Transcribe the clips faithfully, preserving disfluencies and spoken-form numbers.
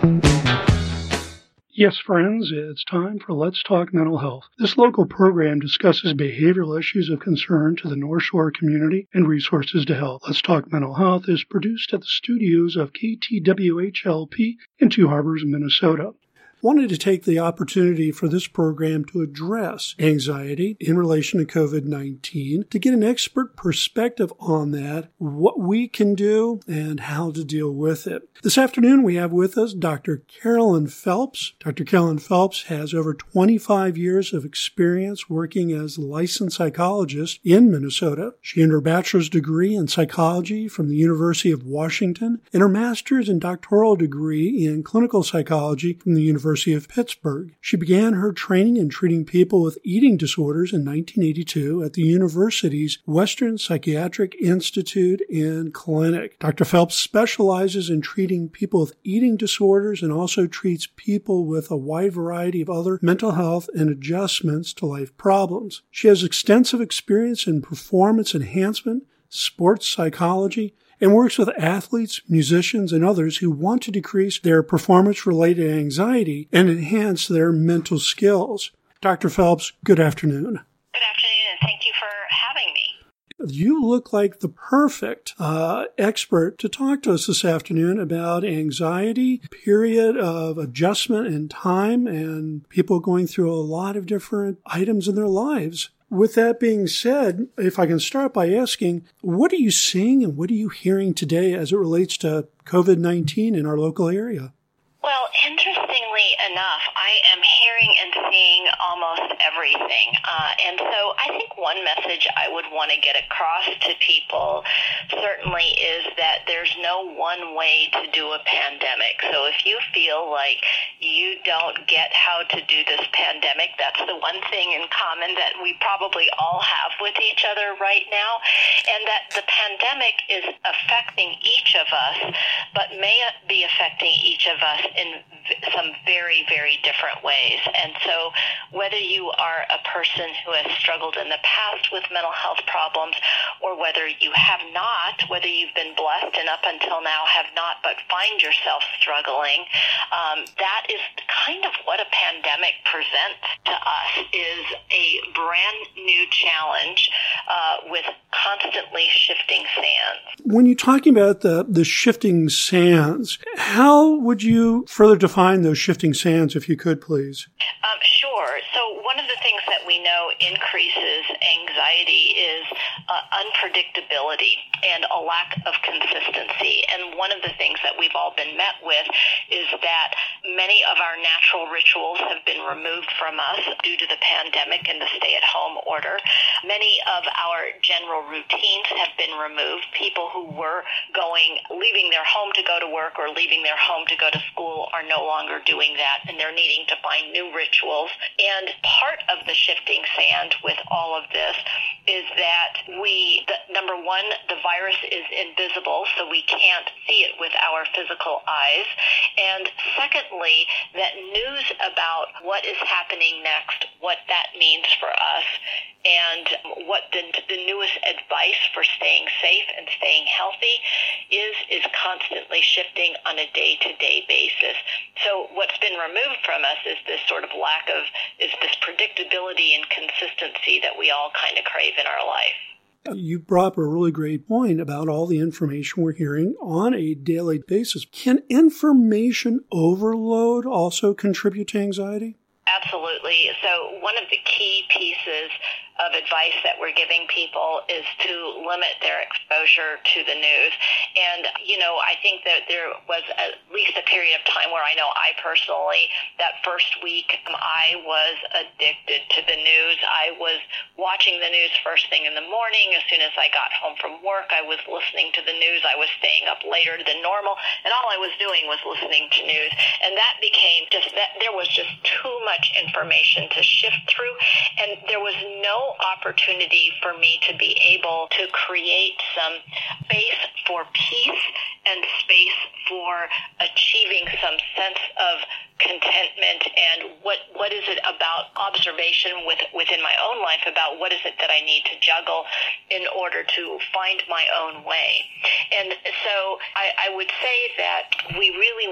Yes, friends, it's time for Let's Talk Mental Health. This local program discusses behavioral issues of concern to the North Shore community and resources to help. Let's Talk Mental Health is produced at the studios of K T W H L P in Two Harbors, Minnesota. Wanted to take the opportunity for this program to address anxiety in relation to COVID nineteen, to get an expert perspective on that, what we can do, and how to deal with it. This afternoon, we have with us Doctor Carolyn Phelps. Doctor Carolyn Phelps has over twenty-five years of experience working as a licensed psychologist in Minnesota. She earned her bachelor's degree in psychology from the University of Washington and her master's and doctoral degree in clinical psychology from the University of Pittsburgh. She began her training in treating people with eating disorders in nineteen eighty-two at the university's Western Psychiatric Institute and Clinic. Doctor Phelps specializes in treating people with eating disorders and also treats people with a wide variety of other mental health and adjustments to life problems. She has extensive experience in performance enhancement, sports psychology, and works with athletes, musicians, and others who want to decrease their performance-related anxiety and enhance their mental skills. Doctor Phelps, good afternoon. Good afternoon, and thank you for having me. You look like the perfect uh, expert to talk to us this afternoon about anxiety, period of adjustment in time, and people going through a lot of different items in their lives. With that being said, if I can start by asking, what are you seeing and what are you hearing today as it relates to COVID nineteen in our local area? Well, interestingly enough, I am hearing and seeing almost everything. Uh, and so I think one message I would want to get across to people certainly is that there's no one way to do a pandemic. So if you feel like you don't get how to do this pandemic, that's the one thing in common that we probably all have with each other right now, and that the pandemic is affecting each of us, but may be affecting each of us in some very, very different ways. And so whether you are a person who has struggled in the past with mental health problems, or whether you have not, whether you've been blessed and up until now have not, but find yourself struggling, um, that is kind of what a pandemic presents to us, is a brand new challenge uh, with constantly shifting sands. When you're talking about the, the shifting sands, how would you further define those shifting sands, if you could, please? Um, sure. So one of the things that we know increases anxiety is uh, unpredictability and a lack of consistency. And one of the things that we've all been met with is that many of our natural rituals have been removed from us due to the pandemic and the stay-at-home order. Many of our general routines have been removed. People who were going, leaving their home to go to work or leaving their home to go to school are no longer doing that, and they're needing to find new rituals. And part of the shifting sand with all of this is that we, the, number one, the virus is invisible, so we can't see it with our physical eyes. And secondly, that news about what is happening next, what that means for us, and what the, the newest advice for staying safe and staying healthy is, is constantly shifting on a day-to-day basis. So what's been removed from us is this sort of lack of, is this predictability and consistency that we all kind of crave in our life. You brought up a really great point about all the information we're hearing on a daily basis. Can information overload also contribute to anxiety? Absolutely. So one of the key pieces of advice that we're giving people is to limit their exposure to the news. And, you know, I think that there was at least a period of time where I know I personally, that first week, um, I was addicted to the news. I was watching the news first thing in the morning. As soon as I got home from work, I was listening to the news. I was staying up later than normal, and all I was doing was listening to news. And that became just that there was just too much information to shift through, and there was no opportunity for me to be able to create some space for peace and space for achieving some sense of contentment and what what is it about observation with, within my own life about what is it that I need to juggle in order to find my own way. And so I, I would say that we really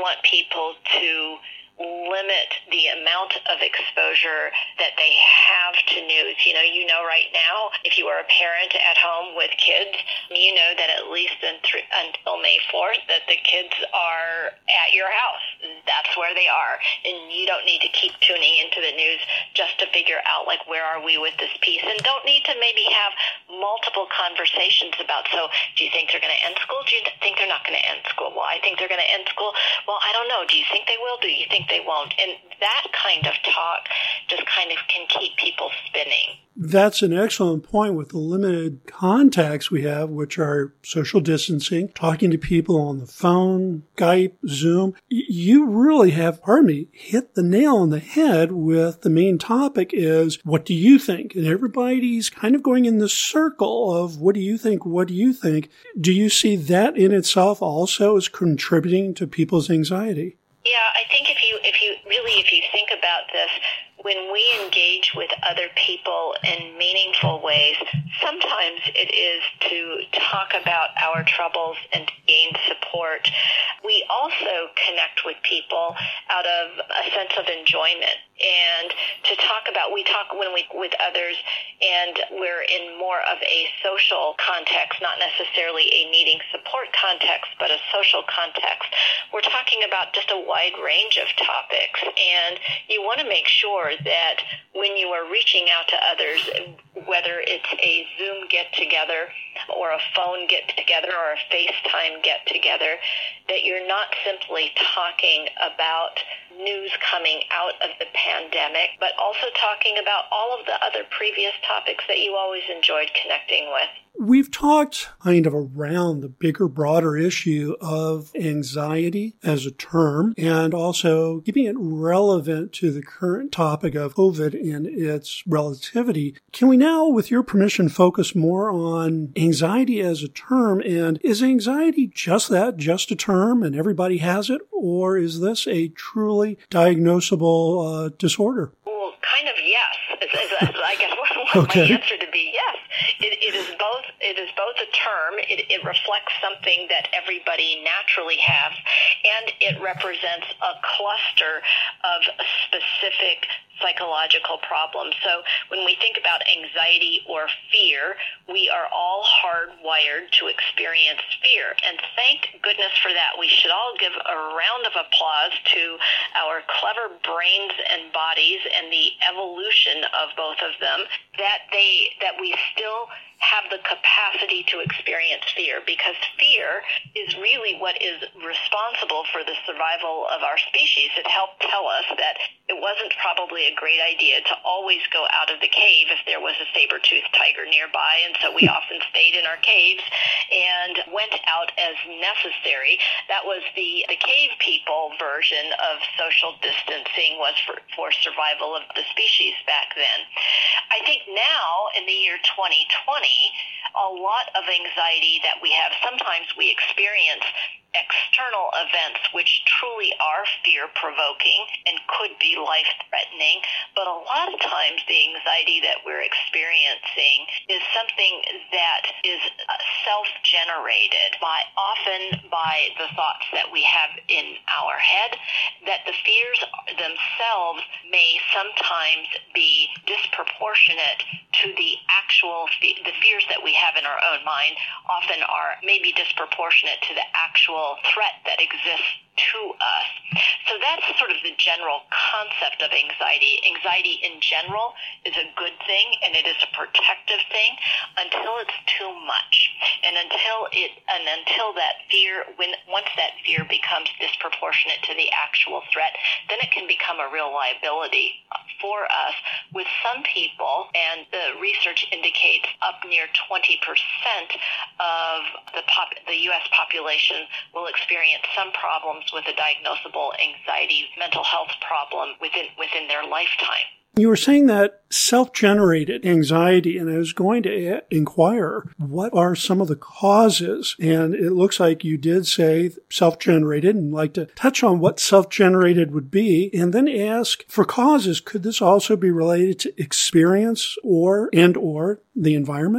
want people to limit the amount of exposure that they have to news. You know, you know right now, if you are a parent at home with kids, you know that at least th- until May fourth, that the kids are at your house. That's where they are. And you don't need to keep tuning into the news just to figure out, like, where are we with this piece? And don't need to maybe have multiple conversations about, so do you think they're going to end school? Do you think they're not going to end school? Well, I think they're going to end school. Well, I don't know. Do you think they will? Do you think they won't? And that kind of talk just kind of can keep people spinning. That's an excellent point with the limited contacts we have, which are social distancing, talking to people on the phone, Skype, Zoom. You really have, pardon me, hit the nail on the head with the main topic is, what do you think? And everybody's kind of going in the circle of, what do you think? What do you think? Do you see that in itself also as contributing to people's anxiety? Yeah, I think if you if you really if you think about this, when we engage with other people in meaningful ways, sometimes it is to talk about our troubles and to gain support. We also connect with people out of a sense of enjoyment, and to talk about, we talk when we with others, and we're in more of a social context, not necessarily a needing support context, but a social context. We're talking about just a wide range of topics, and you want to make sure that when you are reaching out to others, whether it's a Zoom get-together or a phone get-together or a FaceTime get-together, that you're not simply talking about news coming out of the pandemic, but also talking about all of the other previous topics that you always enjoyed connecting with. We've talked kind of around the bigger, broader issue of anxiety as a term, and also keeping it relevant to the current topic of COVID and its relativity. Can we now, with your permission, focus more on anxiety as a term? And is anxiety just that, just a term, and everybody has it? Or is this a truly diagnosable uh, disorder? Well, kind of yes. Is, is, I guess what okay. my answer to be yes. It, it is both. It is both a term. It, it reflects something that everybody naturally has, and it represents a cluster of specific psychological problems. So when we think about anxiety or fear, we are all hardwired to experience fear. And thank goodness for that. We should all give a round of applause to our clever brains and bodies and the evolution of both of them, that they that we still have the capacity to experience fear, because fear is really what is responsible for the survival of our species. It helped tell us that it wasn't probably a great idea to always go out of the cave if there was a saber-toothed tiger nearby, and so we often stayed in our caves and went out as necessary. That was the, the cave people version of social distancing, was for, for survival of the species back then. I think now, in the year twenty twenty, a lot of anxiety that we have, sometimes we experience external events which truly are fear-provoking and could be life-threatening, but a lot of times the anxiety that we're experiencing is something that is self-generated by often by the thoughts that we have in our head, that the fears themselves may sometimes be disproportionate to the actual fe- the fears that we have in our own mind often are maybe disproportionate to the actual threat that exists to us. So that's sort of the general concept of anxiety. Anxiety in general is a good thing, and it is a protective thing until it's too much. And until it and until that fear, when once that fear becomes disproportionate to the actual threat, then it can become a real liability for us. With some people, and the research indicates up near twenty percent of the pop, the U S population will experience some problems with a diagnosable anxiety, mental health problem within within their lifetime. You were saying that self-generated anxiety, and I was going to inquire, what are some of the causes? And it looks like you did say self-generated, and like to touch on what self-generated would be, and then ask for causes. Could this also be related to experience or and or the environment?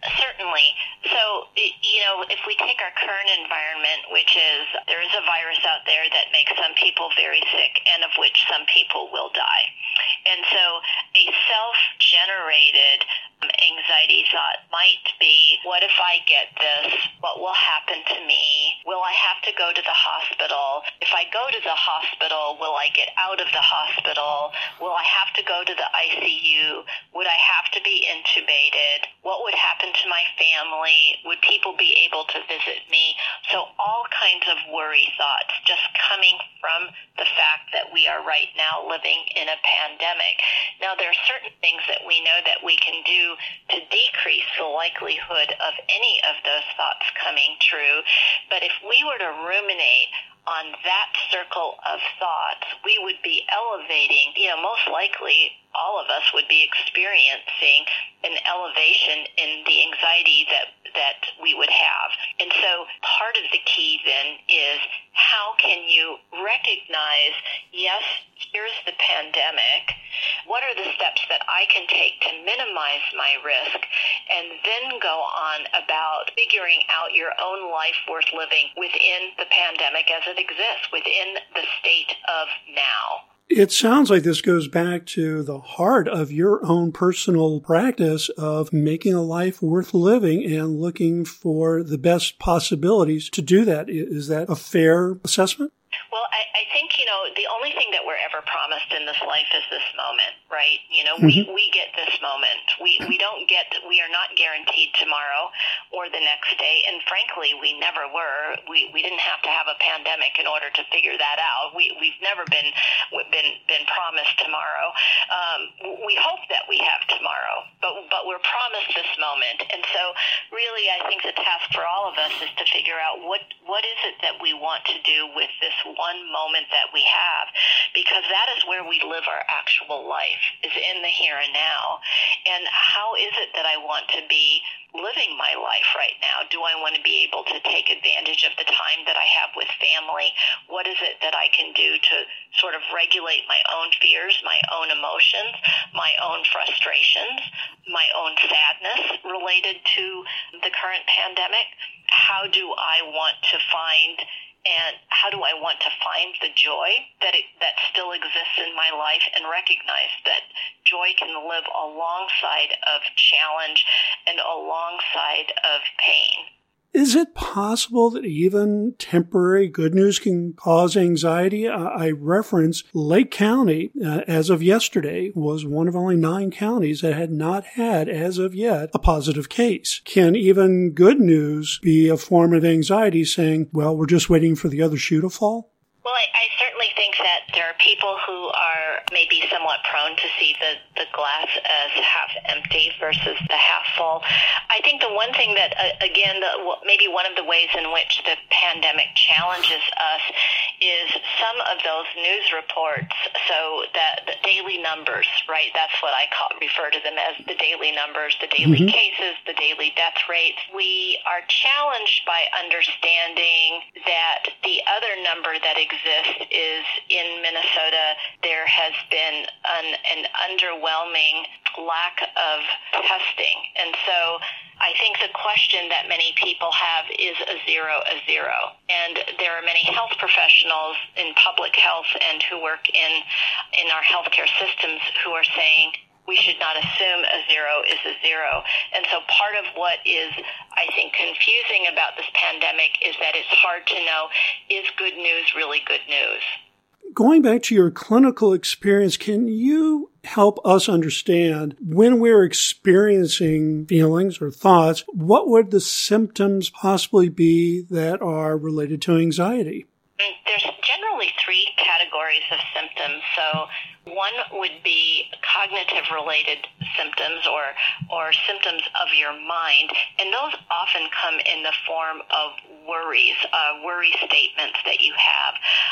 Certainly. So, you know, if we take our current environment, which is there is a virus out there that makes some people very sick and of which some people will die. And so a self-generated anxiety thought might be, what if I get this? What will happen to me? Will I have to go to the hospital? If I go to the hospital, will I get out of the hospital? Will I have to go to the I C U? Would I have to be intubated? What would happen to my family? Would people be able to visit me? So all kinds of worry thoughts just coming from the fact that we are right now living in a pandemic. Now, there are certain things that we know that we can do to decrease the likelihood of any of those thoughts coming true. But if we were to ruminate on that circle of thoughts, we would be elevating, you know, most likely all of us would be experiencing an elevation in the anxiety that that we would have. And so part of the key then is, how can you recognize, yes, here's the pandemic, what are the steps that I can take to minimize my risk, and then go on about figuring out your own life worth living within the pandemic as it exists, within the state of now. It sounds like this goes back to the heart of your own personal practice of making a life worth living and looking for the best possibilities to do that. Is that a fair assessment? Well, I, I think, you know, the only thing that we're ever promised in this life is this moment, right? You know, mm-hmm. we, we get this moment. We we don't get, we are not guaranteed tomorrow or the next day. And frankly, we never were. We we didn't have to have a pandemic in order to figure that out. We, we've never been, been, been promised tomorrow. Um, we hope that we have tomorrow, but, but we're promised this moment. And so really, I think the task for all of us is to figure out what, what is it that we want to do with this one moment that we have, because that is where we live our actual life, is in the here and now. And how is it that I want to be living my life right now? Do I want to be able to take advantage of the time that I have with family? What is it that I can do to sort of regulate my own fears, my own emotions, my own frustrations, my own sadness related to the current pandemic? How do I want to find And how do I want to find the joy that it, that still exists in my life, and recognize that joy can live alongside of challenge and alongside of pain? Is it possible that even temporary good news can cause anxiety? I reference Lake County, uh, as of yesterday, was one of only nine counties that had not had, as of yet, a positive case. Can even good news be a form of anxiety, saying, well, we're just waiting for the other shoe to fall? Well, I, I certainly think that there are people who are maybe somewhat prone to see the, the glass as half empty versus the half full. I think the one thing that, uh, again, the, maybe one of the ways in which the pandemic challenges us is some of those news reports, so that the daily numbers, right, that's what I call, refer to them as the daily numbers, the daily mm-hmm. cases, the daily death rates. We are challenged by understanding that the other number that exists is in Minnesota, there has been an, an underwhelming lack of testing. And so I think the question that many people have is a zero a zero. And there are many health professionals in public health and who work in, in our healthcare systems who are saying, we should not assume a zero is a zero. And so part of what is, I think, confusing about this pandemic is that it's hard to know, is good news really good news? Going back to your clinical experience, can you help us understand when we're experiencing feelings or thoughts, what would the symptoms possibly be that are related to anxiety? There's generally three categories of symptoms. So one would be cognitive-related symptoms or or symptoms of your mind, and those often come in the form of worries, uh, worry statements that you have,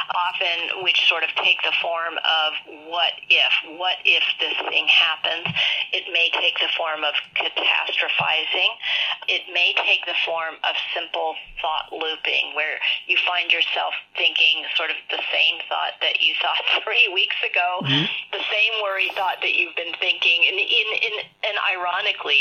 often which sort of take the form of what if, what if this thing happens. It may take the form of catastrophizing. It may take the form of simple thought looping, where you find yourself thinking sort of the same thought that you thought three weeks ago, mm-hmm. the same worry thought that you've been thinking. And, in, in, and ironically,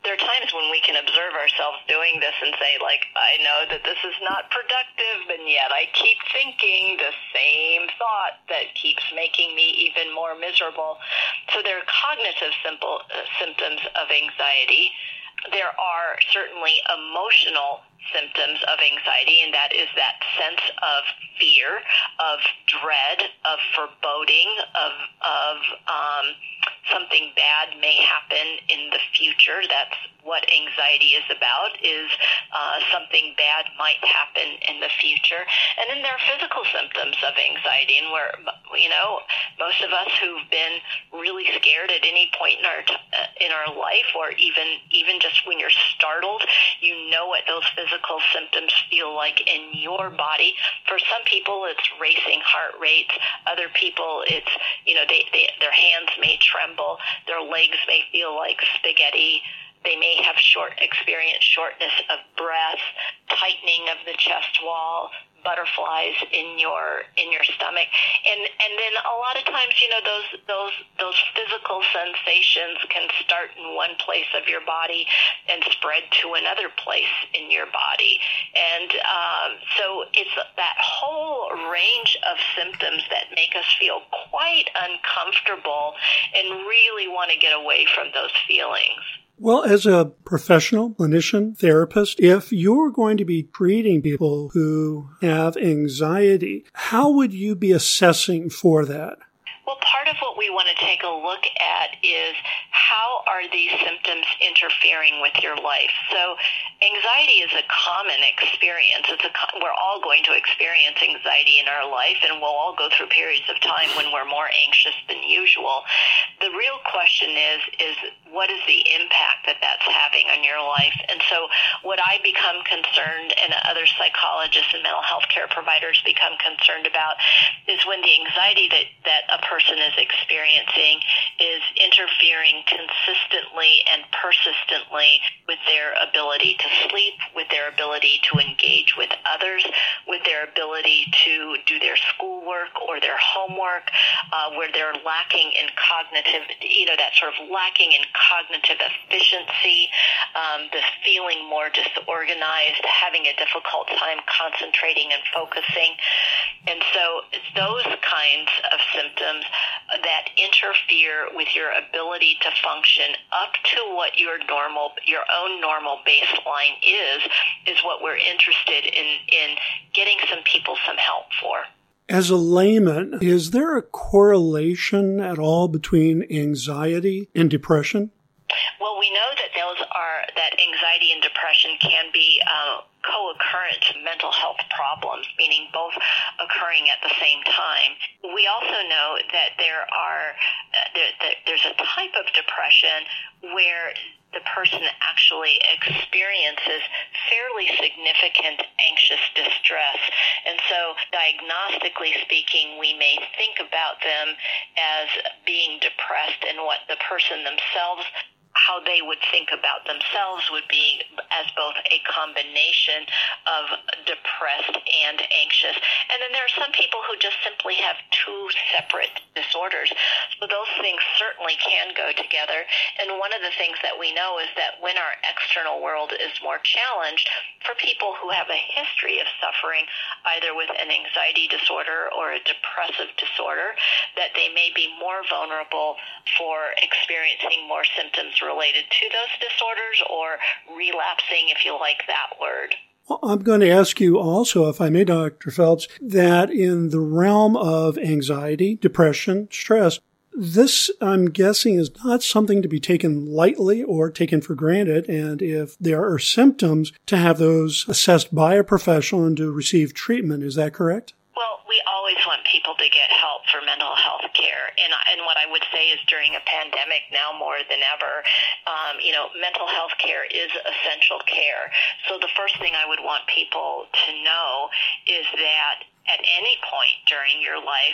there are times when we can observe ourselves doing this and say, like, I know that this is not productive, and yet I keep thinking the same thought that keeps making me even more miserable. So there are cognitive simple, uh, symptoms of anxiety. There are certainly emotional symptoms of anxiety, and that is that sense of fear, of dread, of foreboding, of of um, something bad may happen in the future. That's what anxiety is about, is uh, something bad might happen in the future. And then there are physical symptoms of anxiety, and we're, you know, most of us who've been really scared at any point in our t- in our life, or even even just when you're startled, you know what those physical symptoms feel like in your body. For some people, it's racing heart rates. Other people, it's, you know, they, they their hands may tremble, their legs may feel like spaghetti. They may have short experience shortness of breath, tightening of the chest wall, butterflies in your in your stomach, and and then a lot of times, you know, those those those physical sensations can start in one place of your body and spread to another place in your body, and um, so it's that whole range of symptoms that make us feel quite uncomfortable and really want to get away from those feelings. Well, as a professional clinician, therapist, if you're going to be treating people who have anxiety, how would you be assessing for that? Well, part of what we want to take a look at is how are these symptoms interfering with your life? So anxiety is a common experience. It's a, we're all going to experience anxiety in our life, and we'll all go through periods of time when we're more anxious than usual. The real question is, is what is the impact that that's having on your life? And so what I become concerned, and other psychologists and mental health care providers become concerned about, is when the anxiety that, that a person is experiencing is interfering consistently and persistently with their ability to sleep, with their ability to engage with others, with their ability to do their schoolwork or their homework, uh, where they're lacking in cognitive, you know, that sort of lacking in cognitive efficiency, um, the feeling more disorganized, having a difficult time concentrating and focusing. And so it's those kinds of symptoms that interfere with your ability to function up to what your normal, your own normal baseline is, is what we're interested in, in getting some people some help for. As a layman, is there a correlation at all between anxiety and depression? Well, we know that those are that anxiety and depression can be uh, co-occurrent mental health problems, meaning both occurring at the same time. We also know that there are uh, there, that there's a type of depression where the person actually experiences fairly significant anxious distress. And so diagnostically speaking, we may think about them as being depressed, and what the person themselves, how they would think about themselves would be as both a combination of depressed and anxious. And then there are some people who just simply have two separate disorders. So those things certainly can go together. And one of the things that we know is that when our external world is more challenged, for people who have a history of suffering either with an anxiety disorder or a depressive disorder, that they may be more vulnerable for experiencing more symptoms related to those disorders, or relapsing, if you like that word. Well, I'm going to ask you also, if I may, Doctor Phelps, that in the realm of anxiety, depression, stress, this, I'm guessing, is not something to be taken lightly or taken for granted. And if there are symptoms, to have those assessed by a professional and to receive treatment. Is that correct? Well, we always want people to get help for mental health care. And, and what I would say is during a pandemic now more than ever, um, you know, mental health care is essential care. So the first thing I would want people to know is that at any point during your life,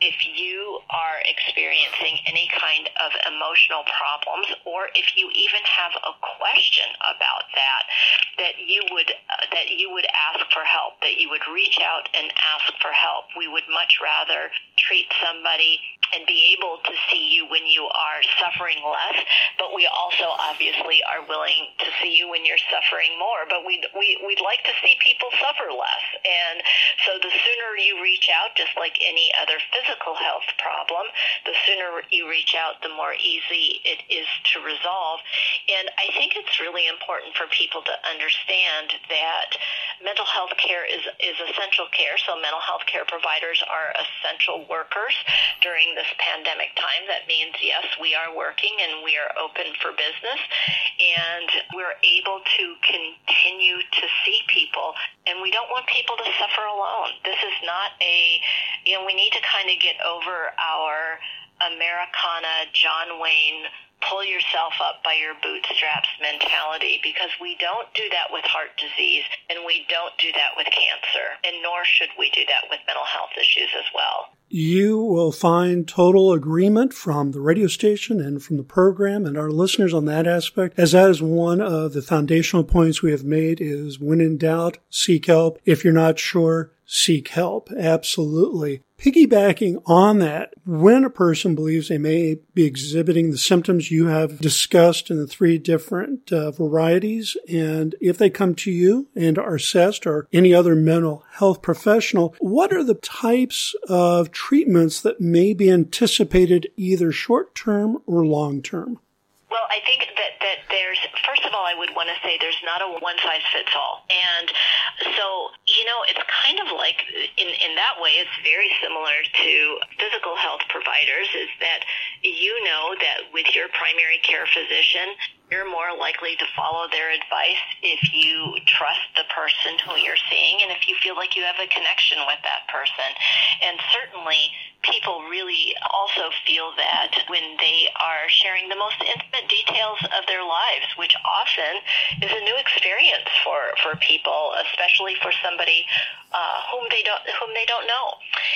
if you are experiencing any kind of emotional problems, or if you even have a question about that, that you would uh, that you would ask for help, that you would reach out and ask for help. We would much rather treat somebody and be able to see you when you are suffering less, but we also obviously are willing to see you when you're suffering more. But we'd, we, we'd like to see people suffer less. And so the sooner you reach out, just like any other physical health problem, the sooner you reach out, the more easy it is to resolve. And I think it's really important for people to understand that mental health care is, is essential care. So mental health care providers are essential workers during this pandemic time. That means, yes, we are working and we are open for business, and we're able to continue to see people, and we don't want people to suffer alone. This is not a, you know, we need to kind of get over our Americana, John Wayne, pull yourself up by your bootstraps mentality, because we don't do that with heart disease, and we don't do that with cancer, and nor should we do that with mental health issues as well. You will find total agreement from the radio station and from the program and our listeners on that aspect, as that is one of the foundational points we have made, is when in doubt, seek help. If you're not sure, seek help. Absolutely. Piggybacking on that, when a person believes they may be exhibiting the symptoms you have discussed in the three different uh, varieties, and if they come to you and are assessed or any other mental health professional, what are the types of treatments that may be anticipated either short-term or long-term? Well, I think that, that there's, first of all, I would want to say there's not a one-size-fits-all. And so, you know, it's kind of like, in, in that way, it's very similar to physical health providers, is that you know that with your primary care physician, you're more likely to follow their advice if you trust the person who you're seeing and if you feel like you have a connection with that person. And certainly, people really also feel that when they are sharing the most intimate details of their lives, which often is a new experience for, for people, especially for somebody uh, whom they don't whom they don't know.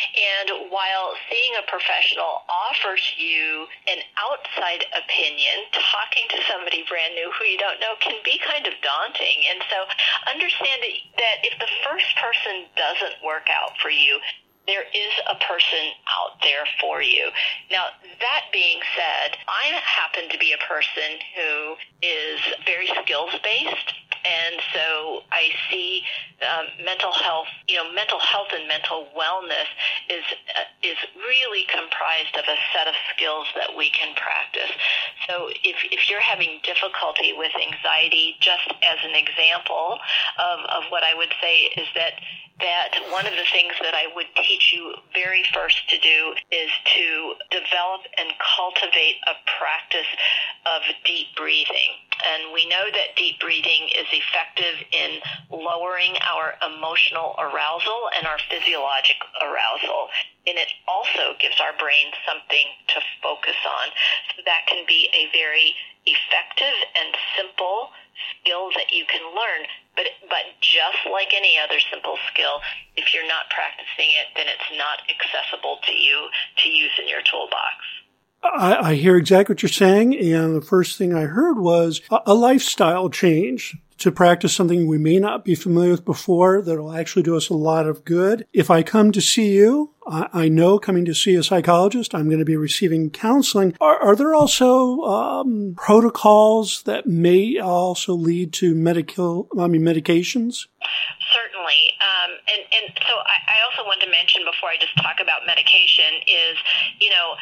And while seeing a professional offers you an outside opinion, talking to somebody brand new who you don't know can be kind of daunting. And so understand that if the first person doesn't work out for you, there is a person out there for you. Now, that being said, I happen to be a person who is very skills-based, and so I see um, mental health, you know, mental health and mental wellness is uh, is really comprised of a set of skills that we can practice. So if, if you're having difficulty with anxiety, just as an example of, of what I would say is that that one of the things that I would teach you very first to do is to develop and cultivate a practice of deep breathing. And we know that deep breathing is effective in lowering our emotional arousal and our physiologic arousal. And it also gives our brain something to focus on. So that can be a very effective and simple skill that you can learn. But but just like any other simple skill, if you're not practicing it, then it's not accessible to you to use in your toolbox. I, I hear exactly what you're saying, and the first thing I heard was a, a lifestyle change to practice something we may not be familiar with before that will actually do us a lot of good. If I come to see you, I, I know coming to see a psychologist, I'm going to be receiving counseling. Are, are there also um, protocols that may also lead to medical, I mean, medications? Certainly. Um, and, and so I, I also want to mention before I just talk about medication is, you know,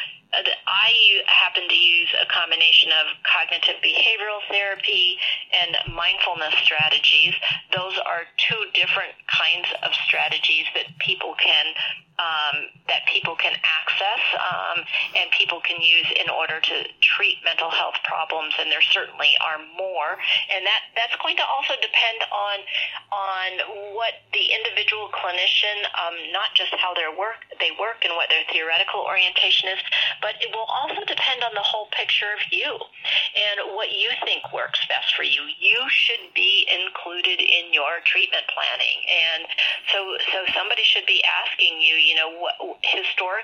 I happen to use a combination of cognitive behavioral therapy and mindfulness strategies. Those are two different kinds of strategies that people can um, that people can access um, and people can use in order to treat mental health problems. And there certainly are more. And that, that's going to also depend on on what the individual clinician, um, not just how their work they work and what their theoretical orientation is, but it will also depend on the whole picture of you and what you think works best for you. You should be included in your treatment planning. And so so somebody should be asking you, you know, what, historically,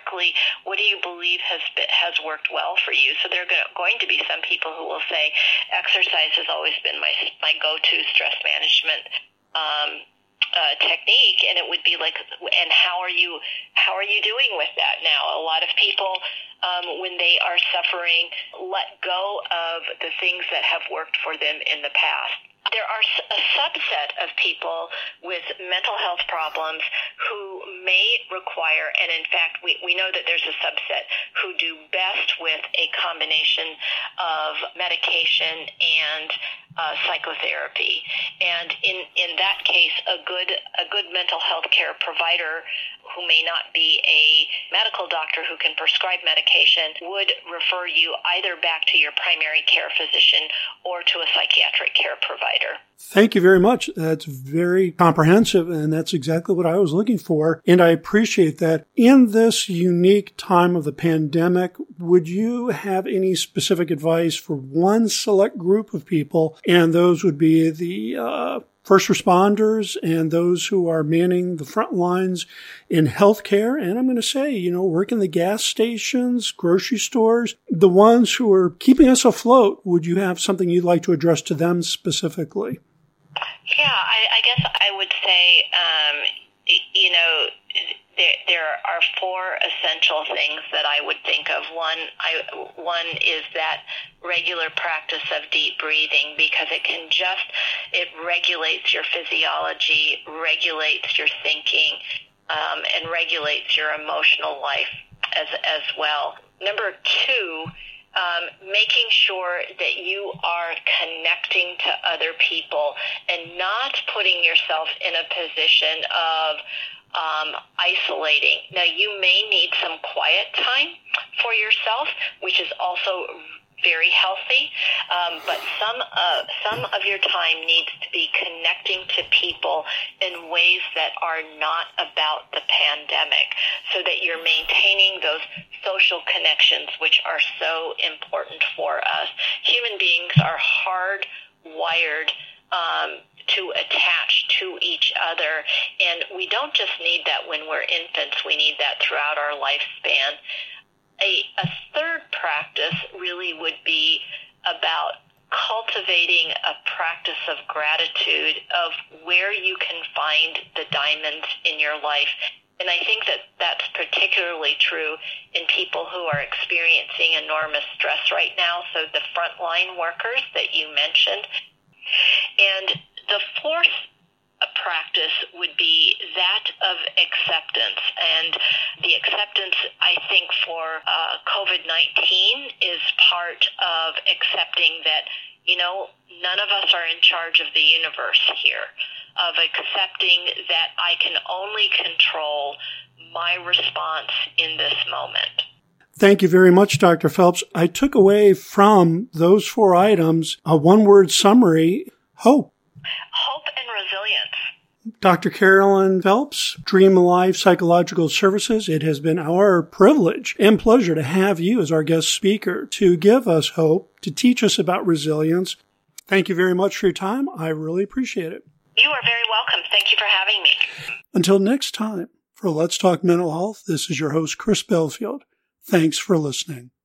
what do you believe has been, has worked well for you? So there are going to be some people who will say, exercise has always been my my go-to stress management um, uh, technique, and it would be like, and how are you how are you doing with that now? A lot of people, um, when they are suffering, let go of the things that have worked for them in the past. There are a subset of people with mental health problems who may require, and in fact, we, we know that there's a subset who do best with a combination of medication and uh, psychotherapy. And in, in that case, a good a good mental health care provider who may not be a medical doctor who can prescribe medication would refer you either back to your primary care physician or to a psychiatric care provider. Thank you very much. That's very comprehensive, and that's exactly what I was looking for, and I appreciate that. In this unique time of the pandemic, would you have any specific advice for one select group of people, and those would be the uh, first responders and those who are manning the front lines in healthcare, and I'm going to say, you know, work in the gas stations, grocery stores, the ones who are keeping us afloat? Would you have something you'd like to address to them specifically? Yeah, I, I guess I would say, um, you know, there, there are four essential things that I would think of. One, I, one is that regular practice of deep breathing, because it can just, it regulates your physiology, regulates your thinking, um, and regulates your emotional life as as well. Number two, Um, making sure that you are connecting to other people and not putting yourself in a position of um, isolating. Now, you may need some quiet time for yourself, which is also very healthy, um, but some uh, some of your time needs to be connecting to people in ways that are not about the pandemic, so that you're maintaining those social connections, which are so important for us. Human beings are hardwired um, to attach to each other, and we don't just need that when we're infants, we need that throughout our lifespan. A, a third practice really would be about cultivating a practice of gratitude, of where you can find the diamonds in your life. And I think that that's particularly true in people who are experiencing enormous stress right now, so the frontline workers that you mentioned. And the fourth a practice would be that of acceptance. And the acceptance, I think, for uh, COVID nineteen is part of accepting that, you know, none of us are in charge of the universe here, of accepting that I can only control my response in this moment. Thank you very much, Doctor Phelps. I took away from those four items a one-word summary: hope. Hope and resilience. Doctor Carolyn Phelps, Dream Alive Psychological Services, it has been our privilege and pleasure to have you as our guest speaker to give us hope, to teach us about resilience. Thank you very much for your time. I really appreciate it. You are very welcome. Thank you for having me. Until next time, for Let's Talk Mental Health, this is your host, Chris Belfield. Thanks for listening.